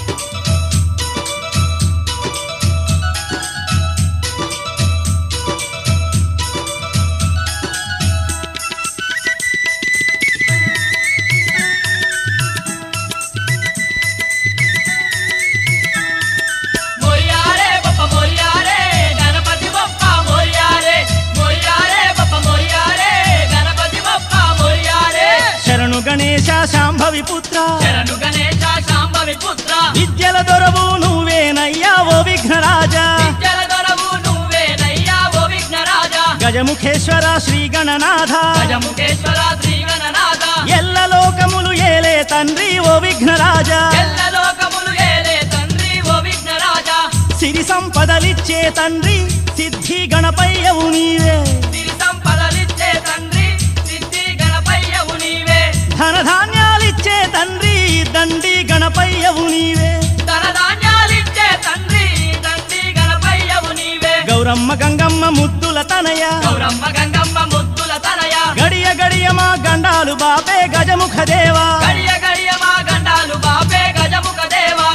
Speaker 2: మోరియారే బప్ప మోరియారే గణపతి బప్ప మోరియారే మోరియారే బప్ప మోరియారే గణపతి బప్ప మోరియారే
Speaker 3: శరణు గణేశ శాంభవి పుత్ర
Speaker 2: శరణు గణేశ శాంభవి పుత్ర
Speaker 3: విద్యల దొరవు నువ్వేనయ్యా ఓ విఘ్నరాజా
Speaker 2: విద్యల దొరవు నువ్వేనయ్యా ఓ విఘ్నరాజా
Speaker 3: గజముఖేశ్వర శ్రీ గణనాథ
Speaker 2: గజముఖేశ్వర శ్రీ గణనాథ
Speaker 3: ఎల్ల లోకములు ఏలే తండ్రి ఓ విఘ్నరాజా
Speaker 2: ఎల్ల లోకములు ఏలే తండ్రి ఓ విఘ్నరాజా
Speaker 3: సిరి సంపదలిచ్చే తండ్రి సిద్ధి గణపయ్యవు నీవే
Speaker 2: సిరి సంపదలిచ్చే తండ్రి సిద్ధి గణపయ్యవు నీవే
Speaker 3: ధనధాన్యాలిచ్చే తండ్రి దండి గణపయ్యవు నీవే
Speaker 2: ధనధాన్యాలిచ్చే తండ్రి తండ్రి గణపయ్యవు నీవే
Speaker 3: గౌరమ్మ గంగమ్మ ముద్దుల తనయ
Speaker 2: గౌరమ్మ గంగమ్మ ముద్దుల తనయ
Speaker 3: గడియ గడియ మా గండాలు బాపే గజముఖ దేవా
Speaker 2: గడియ గడియ మా గండాలు బాపే గజముఖ దేవా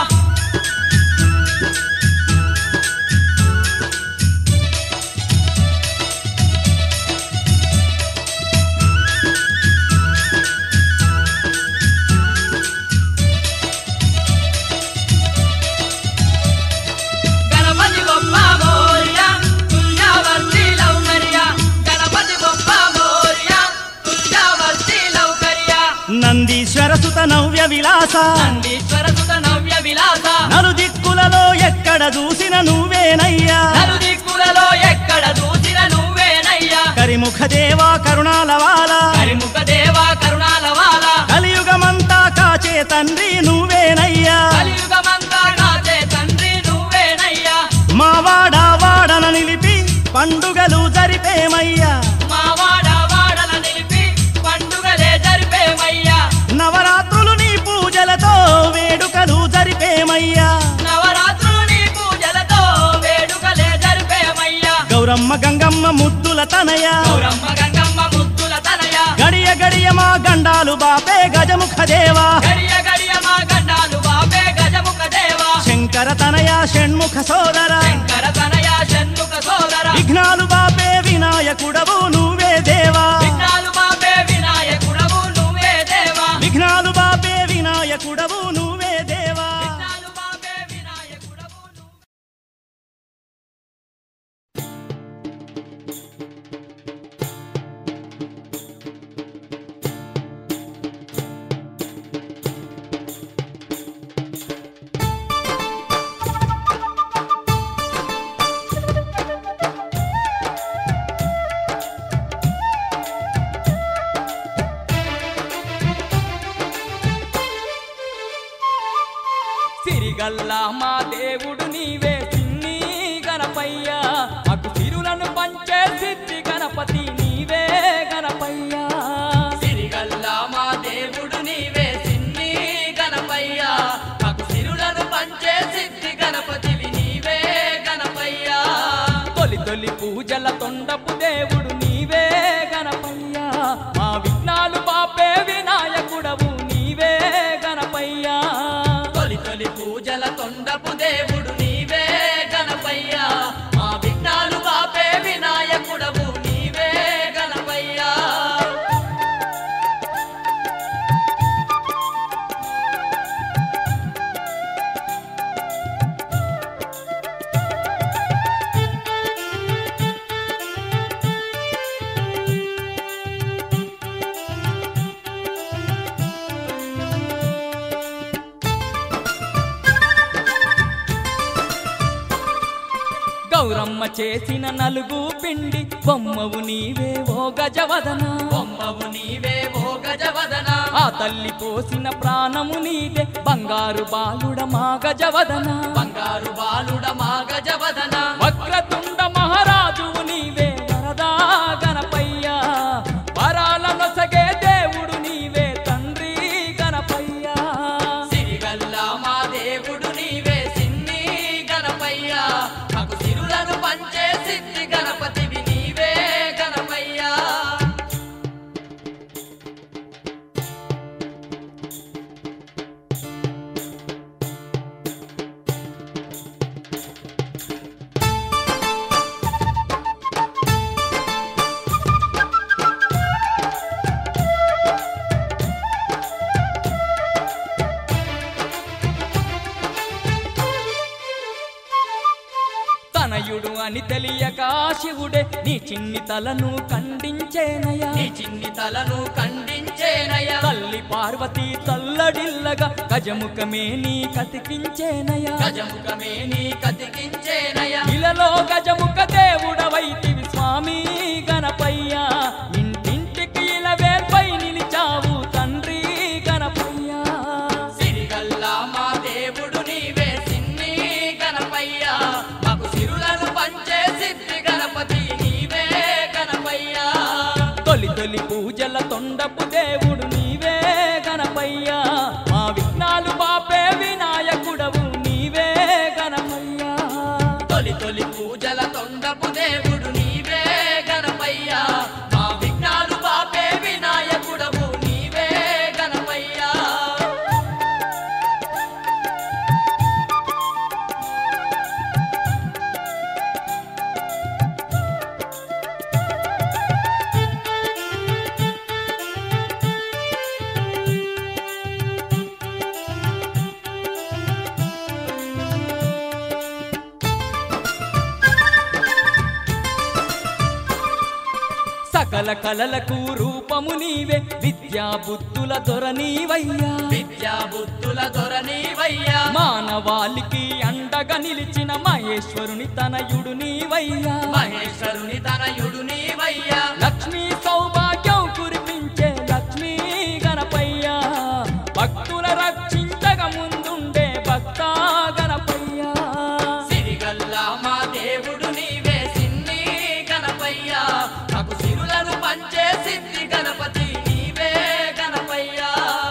Speaker 3: నందీశ్వర సుత నవ్య విలాస
Speaker 2: నందీశ్వర సుత నవ్య విలాస
Speaker 3: నలు దిక్కులలో ఎక్కడ చూసిన నువ్వేనయ్యా
Speaker 2: నలు దిక్కులలో ఎక్కడ చూసిన నువ్వేనయ్యా
Speaker 3: కరిముఖ దేవా కరుణాలవాల
Speaker 2: కరిముఖ దేవా కరుణాలవాల
Speaker 3: కలియుగమంతా కాచే తండ్రి నువ్వేనయ్యా
Speaker 2: కలియుగమంతా కాచే తండ్రి నువ్వేనయ్యా
Speaker 3: మా వాడన నిలిపి పండుగలు జరిపేమయ్యా
Speaker 2: మా వాడల నిలిపి పండుగలే జరిపేమయ్యా
Speaker 3: నవరాత్రులు నీ పూజలతో వేడుకలు జరిపేమయ్యా
Speaker 2: నవరాత్రులు నీ పూజలతో వేడుకలే జరిపేమయ్యా
Speaker 3: గౌరమ్మ గంగమ్మ ముద్దుల తనయ
Speaker 2: గౌరమ్మ గంగమ్మ ముద్దుల తనయ
Speaker 3: గడియ గడియ మా గండాలు బాపే గజముఖ దేవా
Speaker 2: గడియ గడియ మా గండాలు బాపే గజముఖ దేవా
Speaker 3: శంకర తనయ షణ్ముఖ సోదర
Speaker 2: శంకర తనయ షణ్ముఖ సోదర
Speaker 3: విఘ్నాలు బాపే వినాయకుడవు నువ్వే దేవా
Speaker 2: విఘ్నాలు బాపే వినాయకుడవు నువ్వే దేవా
Speaker 3: విఘ్నాలు బాపే వినాయకుడవు నువ్వే దేవా
Speaker 2: విఘ్నాలు బాపే వినాయకుడవు నువ్వే
Speaker 1: సిరిగల్లా మా దేవుడు నీవే చిన్ని గణపయ్యా మాకు సిరులను పంచే సిద్ధి గణపతి నీవే గణపయ్యా
Speaker 2: సిరిగల్లా మా దేవుడు నీవే సిన్ని గణపయ్యా మాకు సిరులను పంచే సిద్ధి గణపతివి నీవే గణపయ్యా
Speaker 1: తొలి తొలి పూజల తొండపు దేవుడు నీవే గణపయ్యా మా విఘ్నాలు బాపే వినాయకుడవు నీవే గణపయ్యా
Speaker 2: తొలి తొలి పూజల తొండపు దేవుడు నీవే గణపయ్యా మా విఘ్నాలు బాపే వినాయకుడవు నీవే గణపయ్యా
Speaker 1: గౌరమ్మ చేసిన నలుగు పిండి బొమ్మవు నీవే ఓ గజవదన
Speaker 2: బొమ్మవు నీవే ఓ గజవదన
Speaker 1: ఆ తల్లి పోసిన ప్రాణము నీవే బంగారు బాలుడ మా గజవదన
Speaker 2: బంగారు బాలుడ మా గజవదన
Speaker 1: వక్రతుండ మహారాజువు నీవే వరదా గణపయ్యా వరాల నొసగే దేవుడు నీవే తండ్రి గణపయ్యా
Speaker 2: సిరిగల్లా మా దేవుడు నీవే సిన్ని గణపయ్యా మాకు సిరులను పంచే సిద్ధి గణపతివి నీవే గణపయ్యా
Speaker 1: తనయుడు అని తెలియక శివుడే నీ చిన్ని తలను ఖండించేనయా
Speaker 2: నీ చిన్ని తలను ఖండించేనయ్యా
Speaker 1: తల్లి పార్వతి తల్లడిల్లగా గజముఖమే నీ కతికించేనయా
Speaker 2: గజముఖమే నీ కతికించేనయ్యా
Speaker 1: ఇలలో గజముఖ దేవుడవైతివి స్వామి గణపయ్యా ఇంటింటికి ఇలవేల్పై నిలిచావు తండ్రి గణపయ్యా
Speaker 2: సిరిగల్లా మా దేవుడు నీవే సిన్ని గణపయ్యా మాకు సిరులను పంచే సిద్ధి గణపతి నీవే గణపయ్యా
Speaker 1: తొలి తొలి పూజల తొండపు దేవుడు నీవే గణపయ్యా మా విఘ్నాలు బాపే వినాయకుడవు నీవే గణపయ్యా
Speaker 2: తొలి తొలి పూజల తొండ తొండపు దేవుడు నీవే గణపయ్యా మా విఘ్నాలు బాపే వినాయకుడవు నీవే గణపయ్యా
Speaker 1: సకల కలలకు రూపము నీవే విద్యా బుద్ధుల దొర నీవయ్యా
Speaker 2: విద్యా బుద్ధుల దొర నీవయ్యా
Speaker 1: మానవాళికి అండగా నిలిచిన మహేశ్వరుని తనయుడు నీవయ్యా
Speaker 2: మహేశ్వరుని తనయుడు నీవయ్యా
Speaker 1: లక్ష్మీ సౌభాగ్యం కురిపించే లక్ష్మీ గణపయ్యా భక్తుల రక్షించగా ముందుండే భక్త గణపయ్యా
Speaker 2: సిరిగల్లా మా దేవుడు నీవే సిన్ని గణపయ్యా నాకు సిరులను పంచే సిద్ధి గణపతి నీవే గణపయ్యా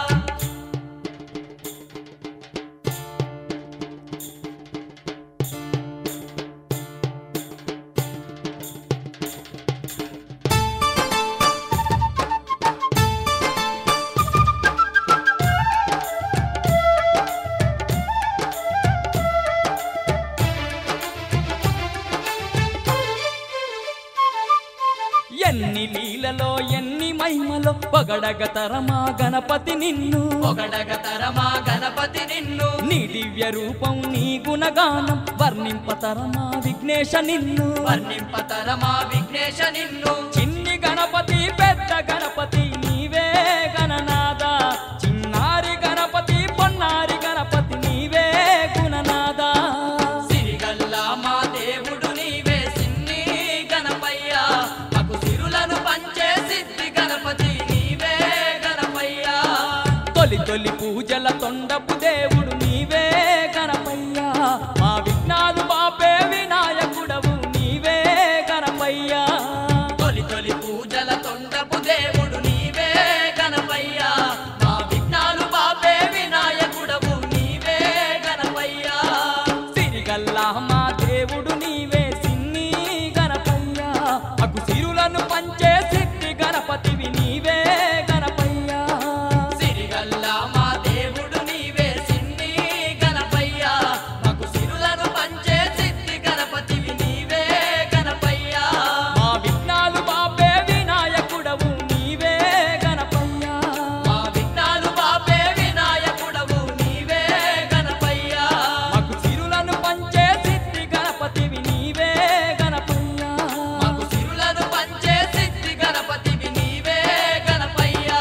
Speaker 1: ఎన్ని లీలలో ఎన్ని మహిమలో పొగడగతరమా గణపతి నిన్ను
Speaker 2: పొగడగతరమా గణపతి నిన్ను
Speaker 1: నీ దివ్య రూపం నీ గుణగానం వర్ణింపతరమా విఘ్నేశ నిన్ను
Speaker 2: వర్ణింపతరమా విఘ్నేశ నిన్ను
Speaker 1: చిన్ని గణపతి పెద్ద గణపతి నీవే గణనాద చిన్నారి గణపతి పొన్నారి గణపతి నీవే గుణనాద
Speaker 2: సిరిగల్లా మా దేవుడు నీవే సిన్ని గణపయ్యా మాకు సిరులను పంచే సిద్ధి గణపతి నీవే గణపయ్యా
Speaker 1: తొలి తొలి పూజల తొండపు దేవుడు నీవే గణపయ్యా మా విఘ్నాలు బాపే వినాయకుడవు నీవే గణపయ్యా
Speaker 2: తొలి తొలి పూజల తొండపు దేవుడు నీవే గణపయ్యా మా విఘ్నాలు బాపే వినాయకుడవు నీవే గణపయ్యా
Speaker 1: సిరిగల్లా మా దేవుడు నీవే సిన్ని గణపయ్యా అగు సిరులను పంచే సిద్ధి గణపతివి నీవే గణపయ్యా
Speaker 2: సిరిగల్లా మా దేవుడు నీవే సిన్ని గణపయ్యా మాకు సిరులను పంచే సిద్ధి గణపతివి నీవే గణపయ్యా
Speaker 1: మా విఘ్నాలు బాపే వినాయకుడవు నీవే గణపయ్యా
Speaker 2: మా విఘ్నాలు బాపే వినాయకుడవు నీవే గణపయ్యా
Speaker 1: మాకు సిరులను పంచే సిద్ధి గణపతివి నీవే గణపయ్యా
Speaker 2: మాకు సిరులను పంచే సిద్ధి గణపతివి నీవే గణపయ్యా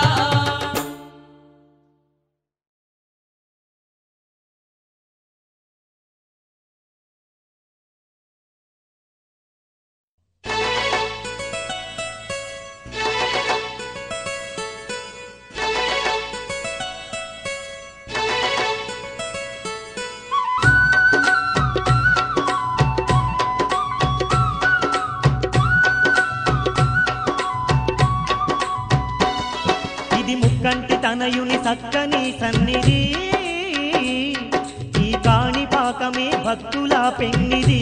Speaker 3: ఇది ముక్కంటి తనయుని చక్కని సన్నిధి ఈ కాణిపాకమే భక్తుల పెన్నిది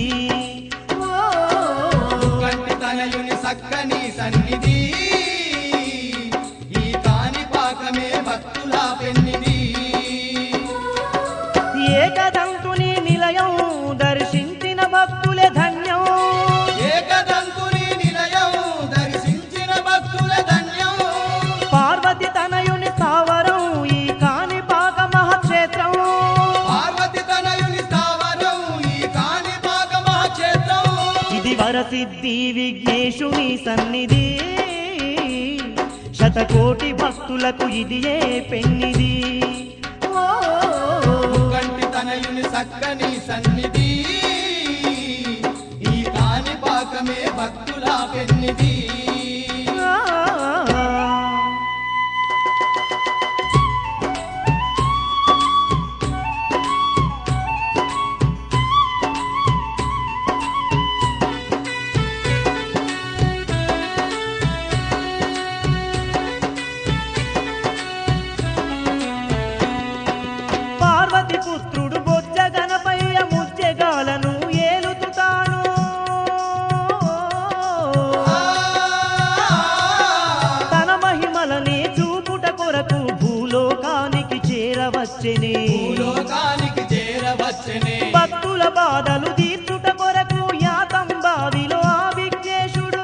Speaker 6: కంటి తనయుని సక్కని సన్నిధి ఈ కాణిపాకమే భక్తుల పెన్నిది
Speaker 3: ఏకదంతుని నిలయం దర్శించిన భక్తులే ధన్యం
Speaker 6: ఏకదంతుని నిలయం దర్శించిన భక్తుల ధన్యం
Speaker 3: పార్వతి తనయుని స్థావరం ఈ కాణిపాక మహాక్షేత్రం
Speaker 6: పార్వతి తనయుని స్థావరం ఈ కాణిపాక మహాక్షేత్రం
Speaker 3: ఇది వరసిద్ధి విఘ్నేశుని సన్నిధి శతకోటి భక్తులకు ఇదియే పెన్నిది
Speaker 6: కంటి తనయుని సక్కని సన్నిధి ఈ కాణిపాకమే భక్తుల పెన్నిది
Speaker 3: పార్వతి పుత్రుడు బొజ్జ గణపయ్య ముజ్జెగాలను ఏలుతుతాను వచ్చెనే
Speaker 6: భూలోకానికి చేరవచ్చనే
Speaker 3: భక్తుల బాధలు తీర్చుట కొరకు యాతం బావిలో ఆ విఘ్నేశుడు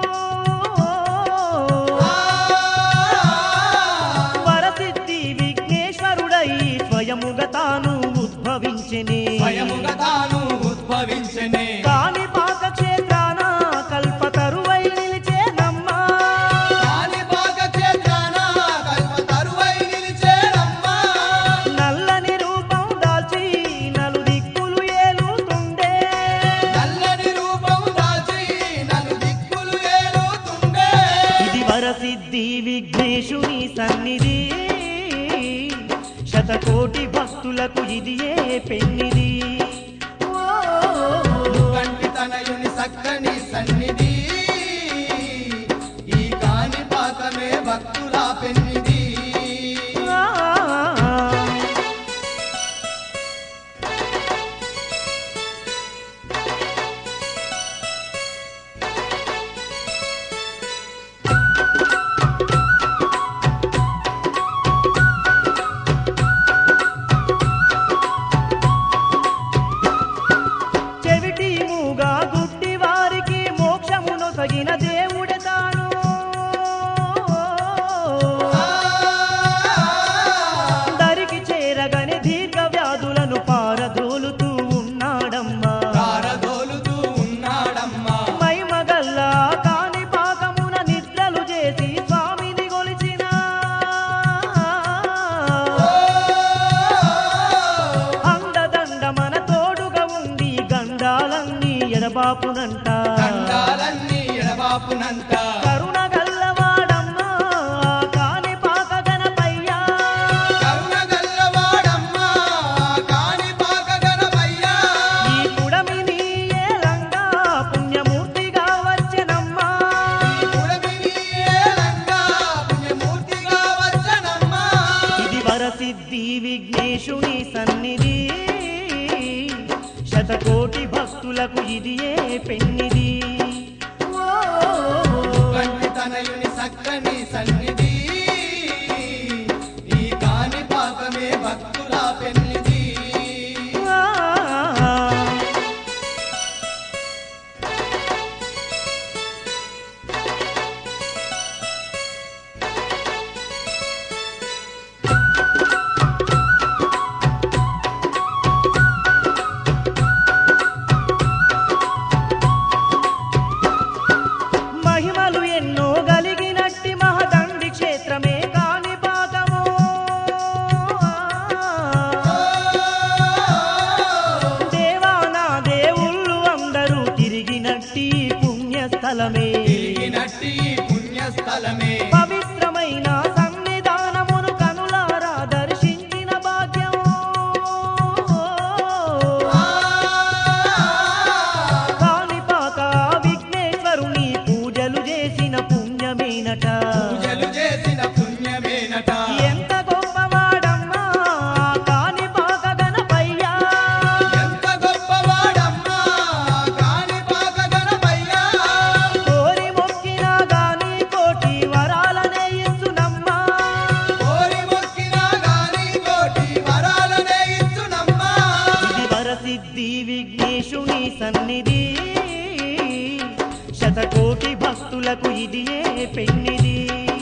Speaker 3: వరసిద్ధి విఘ్నేశ్వరుడై స్వయముగా తాను ఉద్భవించెనే
Speaker 6: స్వయముగా తాను ఉద్భవించెనే
Speaker 3: కాణిపాక క్షేత్రాన కల్పతరువై నిలిచేనమ్మా
Speaker 6: కాణిపాక క్షేత్రాన కల్పతరువై నిలిచేనమ్మా
Speaker 3: నల్లని రూపం దాల్చి నలు దిక్కులు ఏలుతుండే
Speaker 6: నల్లని రూపం దాల్చి నలు దిక్కులు ఏలుతుండే
Speaker 3: ఇది వరసిద్ధి విఘ్నేశుని సన్నిధి శతకోటి భక్తులకు ఇది ఏ పెన్నిది
Speaker 6: కంటి తనయుని సక్కని సన్నిధి ఈ కాణిపాకమే భక్తుల పెన్నిధి
Speaker 3: చెవిటి మూగా గుడ్డి వారికి మోక్షమును తగిన దేవుడే తాను దరికి చేరగని దీర్ఘ వ్యాధులను పారదోలుతూ ఉన్నాడమ్మా
Speaker 6: పారదోలుతూ ఉన్నాడమ్మా
Speaker 3: మైమగల్లా కాణిపాకమున నిద్రలు చేసి స్వామిని గొలిచిన అండదండ మన తోడుగా ఉండి గండాలన్నీ ఎడబాపునంట
Speaker 6: దండాలన్నీ ఎడబాపునంత
Speaker 3: కరుణ గల్లవాడమ్మా కాణిపాక గణపయ్యా
Speaker 6: కరుణ గల్లవాడమ్మా కాణిపాక గణపయ్యా
Speaker 3: ఈ పుడమిని ఏలంగా పుణ్యమూర్తిగా వచ్చెనమ్మా
Speaker 6: పుడమిని ఏలంగా పుణ్యమూర్తిగా వచ్చనమ్మా
Speaker 3: ఇది వరసిద్ధి విఘ్నేశుని సన్నిధి శతకోటి భక్తులకు ఇది ఏ పెన్నిది
Speaker 6: కంటి తనయుని సక్కని సన్నిధి ఈ కాణిపాకమే భక్తుల పెన్నిధి
Speaker 3: మహిమలు ఎన్నో గలిగినట్టి మహదండి క్షేత్రమే కాణిపాకము దేవానా దేవుళ్ళు అందరూ తిరిగినట్టి పుణ్యస్థలమే
Speaker 6: తిరిగినట్టి పుణ్యస్థలమే
Speaker 3: పవిత్రమైన సన్నిధానమును కనులారా దర్శించిన భాగ్యం కాణిపాక విఘ్నేశ్వరుని పూజలు చేసిన పుణ్యమేనట
Speaker 6: పూజలు చేసిన పుణ్యమేనట
Speaker 3: ఎంత గొప్పవాడమ్మా కాణిపాక గణపయ్యా
Speaker 6: ఎంత గొప్పవాడమ్మా కాణిపాక గణపయ్యా
Speaker 3: కోరి మొక్కినా గాని కోటి వరాలనే ఇస్తునమ్మా
Speaker 6: కోరి మొక్కినా గాని కోటి వరాలనే ఇచ్చునమ్మా
Speaker 3: ఇది వరసిద్ధి విఘ్నేశుని సన్నిధి శతకోటి భక్తులకు ఇది ఏ పెన్నిది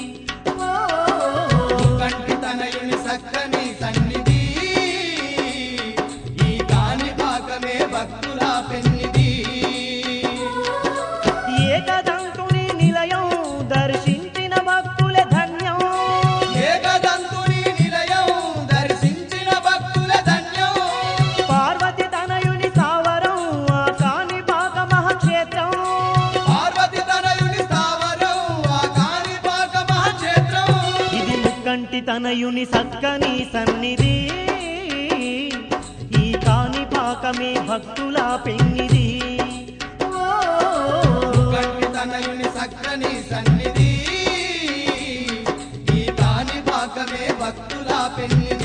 Speaker 6: కంటి తనయుని సక్కని సన్నిధి ఈ కాణిపాకమే భక్తుల పెన్నిధి
Speaker 3: ఏకదంతుని నిలయం దర్శించిన భక్తుల ధన్యం
Speaker 6: ఏకదంతుని నిలయం దర్శించిన భక్తుల ధన్యం
Speaker 3: పార్వతి తనయుని సావరం ఆ కాణిపాక మహాక్షేత్రం
Speaker 6: పార్వతి తనయుని స్థావరం ఆ కాణిపాక మహాక్షేత్రం
Speaker 3: ఇది ముక్కంటి తనయుని సక్కని సన్నిధి ఈ కాణిపాకమే భక్తుల పెన్నిది
Speaker 6: కంటి తనయుని సక్కని సన్నిధి ఈ కాణిపాకమే భక్తుల పెన్నిధి